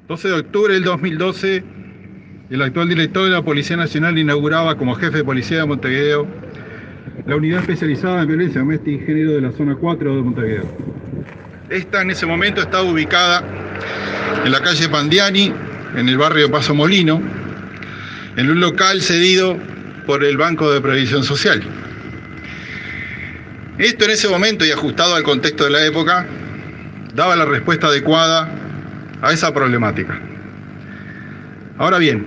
12 de octubre del 2012, el actual director de la Policía Nacional inauguraba como jefe de policía de Montevideo la unidad especializada en violencia doméstica y género de la zona 4 de Montevideo. Esta en ese momento estaba ubicada en la calle Pandiani, en el barrio Paso Molino, en un local cedido por el Banco de Previsión Social. Esto en ese momento, y ajustado al contexto de la época, daba la respuesta adecuada a esa problemática. Ahora bien,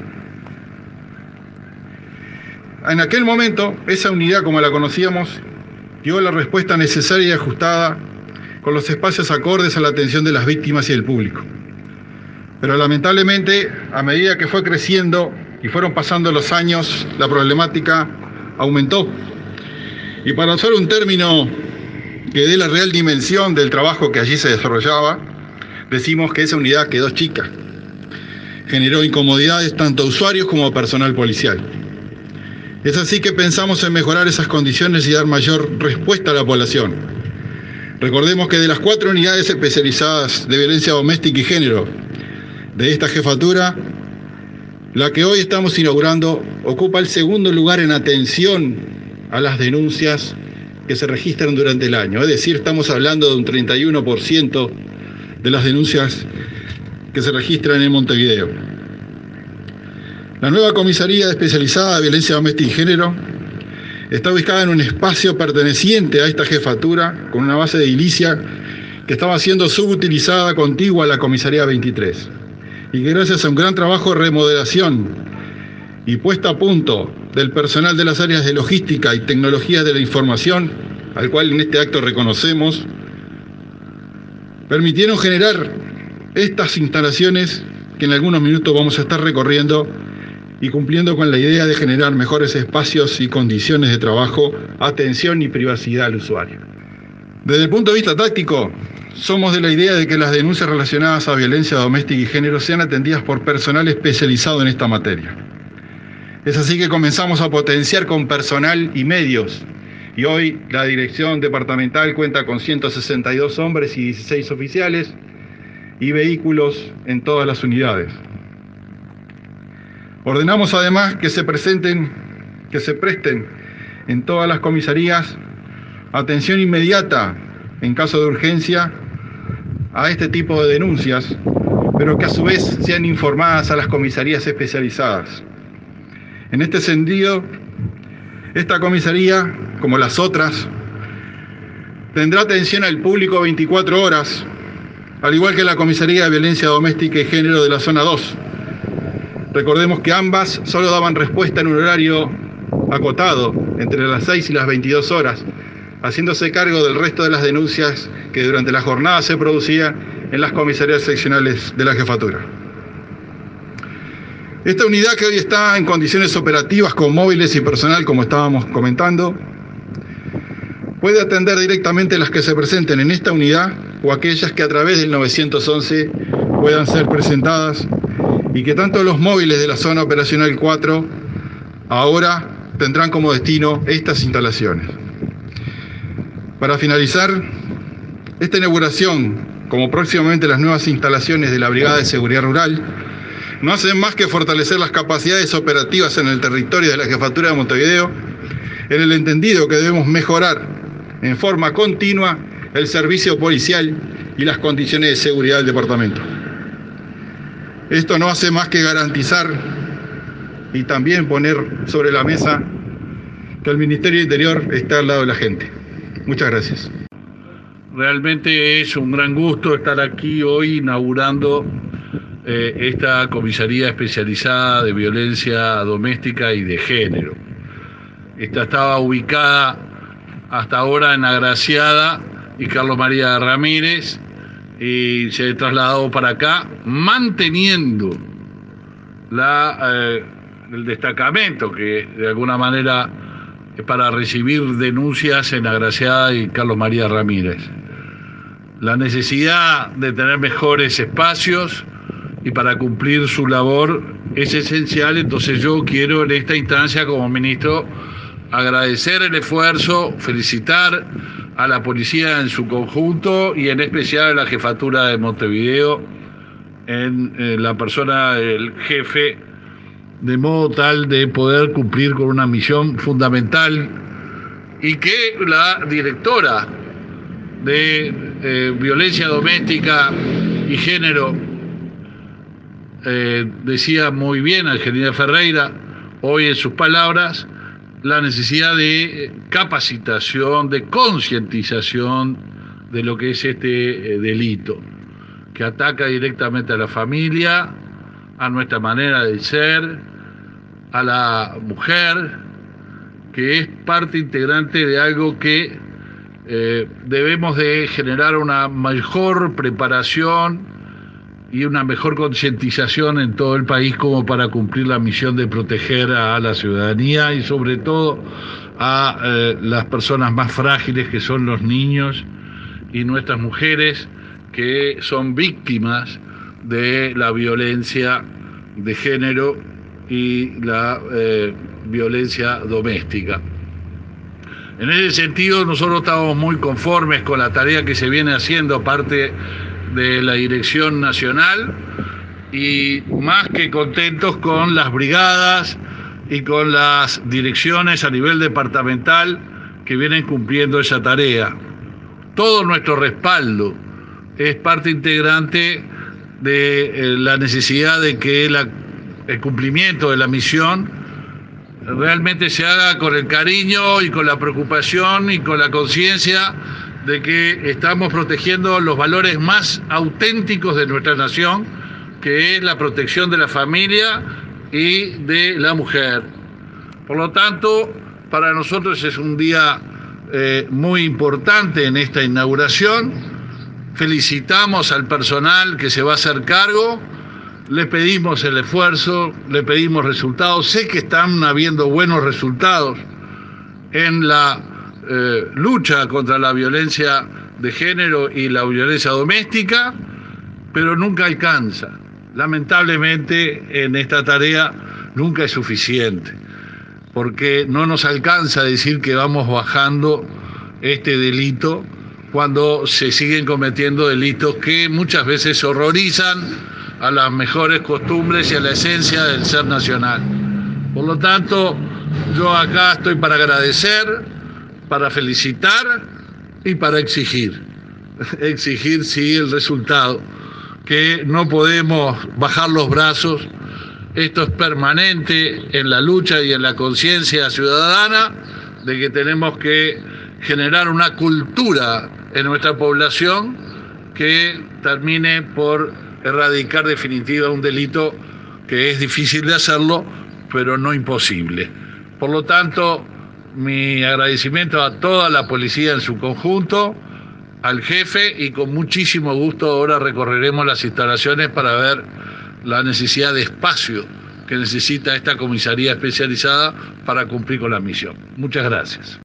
en aquel momento, esa unidad como la conocíamos, dio la respuesta necesaria y ajustada con los espacios acordes a la atención de las víctimas y del público. Pero lamentablemente, a medida que fue creciendo y fueron pasando los años, la problemática aumentó. Y para usar un término que dé la real dimensión del trabajo que allí se desarrollaba, decimos que esa unidad quedó chica. Generó incomodidades tanto a usuarios como a personal policial. Es así que pensamos en mejorar esas condiciones y dar mayor respuesta a la población. Recordemos que de las 4 unidades especializadas de violencia doméstica y género de esta jefatura, la que hoy estamos inaugurando ocupa el segundo lugar en atención a las denuncias que se registran durante el año. Es decir, estamos hablando de un 31% de las denuncias que se registran en Montevideo. La nueva comisaría especializada de violencia doméstica y género está ubicada en un espacio perteneciente a esta jefatura con una base de edilicia que estaba siendo subutilizada contigua a la comisaría 23 y que gracias a un gran trabajo de remodelación y puesta a punto del personal de las áreas de logística y tecnologías de la información, al cual en este acto reconocemos, permitieron generar estas instalaciones que en algunos minutos vamos a estar recorriendo y cumpliendo con la idea de generar mejores espacios y condiciones de trabajo, atención y privacidad al usuario. Desde el punto de vista táctico, somos de la idea de que las denuncias relacionadas a violencia doméstica y género sean atendidas por personal especializado en esta materia. Es así que comenzamos a potenciar con personal y medios, y hoy la dirección departamental cuenta con 162 hombres y 16 oficiales y vehículos en todas las unidades. Ordenamos además que se presten en todas las comisarías atención inmediata en caso de urgencia a este tipo de denuncias, pero que a su vez sean informadas a las comisarías especializadas. En este sentido, esta comisaría, como las otras, tendrá atención al público 24 horas, al igual que la comisaría de violencia doméstica y género de la zona 2. Recordemos que ambas solo daban respuesta en un horario acotado, entre las 6 y las 22 horas, haciéndose cargo del resto de las denuncias que durante la jornada se producían en las comisarías seccionales de la jefatura. Esta unidad, que hoy está en condiciones operativas con móviles y personal, como estábamos comentando, puede atender directamente las que se presenten en esta unidad o aquellas que a través del 911 puedan ser presentadas, y que tanto los móviles de la zona operacional 4 ahora tendrán como destino estas instalaciones. Para finalizar, esta inauguración, como próximamente las nuevas instalaciones de la Brigada de Seguridad Rural, no hacen más que fortalecer las capacidades operativas en el territorio de la Jefatura de Montevideo, en el entendido que debemos mejorar en forma continua el servicio policial y las condiciones de seguridad del departamento. Esto no hace más que garantizar y también poner sobre la mesa que el Ministerio del Interior está al lado de la gente. Muchas gracias. Realmente es un gran gusto estar aquí hoy inaugurando esta comisaría especializada de violencia doméstica y de género. Esta estaba ubicada hasta ahora en Agraciada y Carlos María Ramírez, y se trasladó para acá, manteniendo el destacamento que de alguna manera es para recibir denuncias en Agraciada y Carlos María Ramírez. La necesidad de tener mejores espacios y para cumplir su labor es esencial. Entonces yo quiero en esta instancia, como ministro, agradecer el esfuerzo, felicitar a la policía en su conjunto y en especial a la Jefatura de Montevideo en la persona del jefe, de modo tal de poder cumplir con una misión fundamental, y que la directora de violencia doméstica y género decía muy bien, Angelina Ferreira, hoy en sus palabras, la necesidad de capacitación, de concientización de lo que es este delito, que ataca directamente a la familia, a nuestra manera de ser, a la mujer, que es parte integrante de algo que debemos de generar una mejor preparación y una mejor concientización en todo el país como para cumplir la misión de proteger a la ciudadanía y sobre todo a las personas más frágiles, que son los niños y nuestras mujeres, que son víctimas de la violencia de género y la violencia doméstica. En ese sentido, nosotros estamos muy conformes con la tarea que se viene haciendo parte de la Dirección Nacional, y más que contentos con las brigadas y con las direcciones a nivel departamental que vienen cumpliendo esa tarea. Todo nuestro respaldo es parte integrante de la necesidad de que el cumplimiento de la misión realmente se haga con el cariño y con la preocupación y con la conciencia de que estamos protegiendo los valores más auténticos de nuestra nación, que es la protección de la familia y de la mujer. Por lo tanto, para nosotros es un día muy importante en esta inauguración. Felicitamos al personal que se va a hacer cargo, le pedimos el esfuerzo, le pedimos resultados. Sé que están habiendo buenos resultados en la lucha contra la violencia de género y la violencia doméstica, pero nunca alcanza. Lamentablemente en esta tarea nunca es suficiente, porque no nos alcanza decir que vamos bajando este delito cuando se siguen cometiendo delitos que muchas veces horrorizan a las mejores costumbres y a la esencia del ser nacional. Por lo tanto, yo acá estoy para agradecer, para felicitar y para exigir. Exigir, sí, el resultado, que no podemos bajar los brazos. Esto es permanente en la lucha y en la conciencia ciudadana de que tenemos que generar una cultura en nuestra población que termine por erradicar definitiva un delito que es difícil de hacerlo, pero no imposible. Por lo tanto, mi agradecimiento a toda la policía en su conjunto, al jefe, y con muchísimo gusto ahora recorreremos las instalaciones para ver la necesidad de espacio que necesita esta comisaría especializada para cumplir con la misión. Muchas gracias.